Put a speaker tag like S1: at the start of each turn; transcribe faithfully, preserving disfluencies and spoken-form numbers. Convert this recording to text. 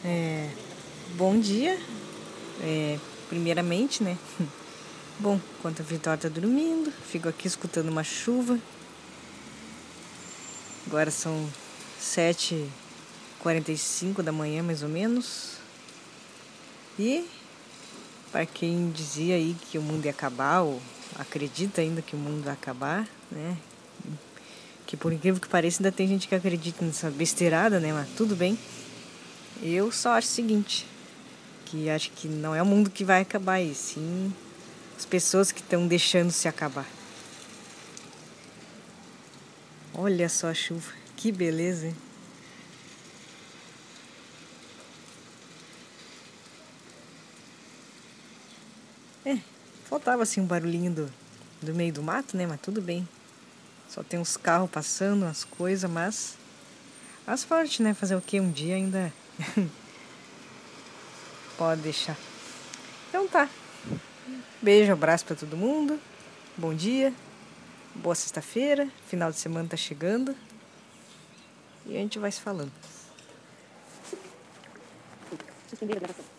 S1: É, bom dia, é, primeiramente, né? Bom, enquanto a Vitória tá dormindo, fico aqui escutando uma chuva. Agora são sete e quarenta e cinco da manhã, mais ou menos. E para quem dizia aí que o mundo ia acabar, ou acredita ainda que o mundo vai acabar, né? Que por incrível que pareça ainda tem gente que acredita nessa besteirada, né? Mas tudo bem. Eu só acho o seguinte, que acho que não é o mundo que vai acabar, e sim as pessoas que estão deixando se acabar. Olha só a chuva, que beleza, hein? É, faltava assim um barulhinho do, do meio do mato, né? Mas tudo bem. Só tem uns carros passando, as coisas, mas asfalto, né? Fazer o quê? Um dia ainda pode deixar. Então tá. Beijo, abraço pra todo mundo. Bom dia. Boa sexta-feira. Final de semana tá chegando. E a gente vai se falando.